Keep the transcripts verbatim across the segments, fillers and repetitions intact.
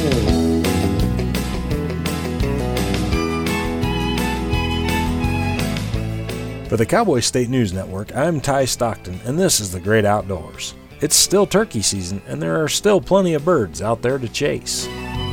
For the Cowboy State News Network, I'm Ty Stockton, and this is The Great Outdoors. It's still turkey season, and there are still plenty of birds out there to chase.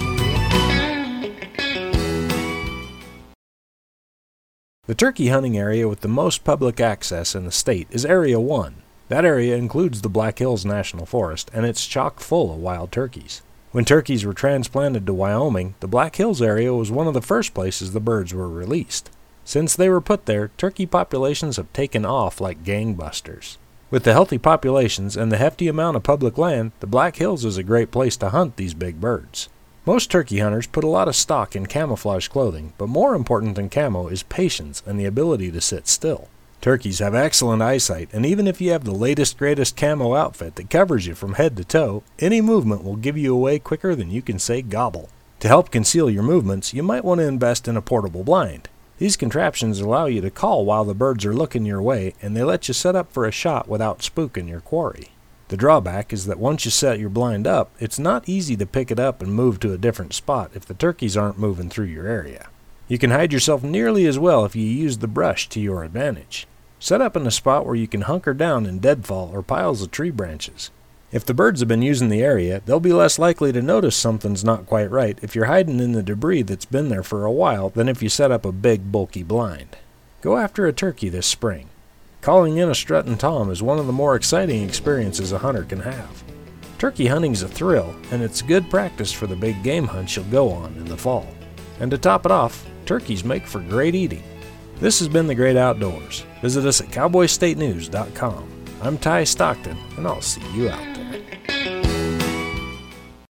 The turkey hunting area with the most public access in the state is Area one. That area includes the Black Hills National Forest, and it's chock full of wild turkeys. When turkeys were transplanted to Wyoming, the Black Hills area was one of the first places the birds were released. Since they were put there, turkey populations have taken off like gangbusters. With the healthy populations and the hefty amount of public land, the Black Hills is a great place to hunt these big birds. Most turkey hunters put a lot of stock in camouflage clothing, but more important than camo is patience and the ability to sit still. Turkeys have excellent eyesight, and even if you have the latest greatest camo outfit that covers you from head to toe, any movement will give you away quicker than you can say gobble. To help conceal your movements, you might want to invest in a portable blind. These contraptions allow you to call while the birds are looking your way, and they let you set up for a shot without spooking your quarry. The drawback is that once you set your blind up, it's not easy to pick it up and move to a different spot if the turkeys aren't moving through your area. You can hide yourself nearly as well if you use the brush to your advantage. Set up in a spot where you can hunker down in deadfall or piles of tree branches. If the birds have been using the area, they'll be less likely to notice something's not quite right if you're hiding in the debris that's been there for a while than if you set up a big, bulky blind. Go after a turkey this spring. Calling in a strutting tom is one of the more exciting experiences a hunter can have. Turkey hunting's a thrill, and it's good practice for the big game hunts you'll go on in the fall. And to top it off, turkeys make for great eating. This has been The Great Outdoors. Visit us at cowboy state news dot com. I'm Ty Stockton, and I'll see you out there.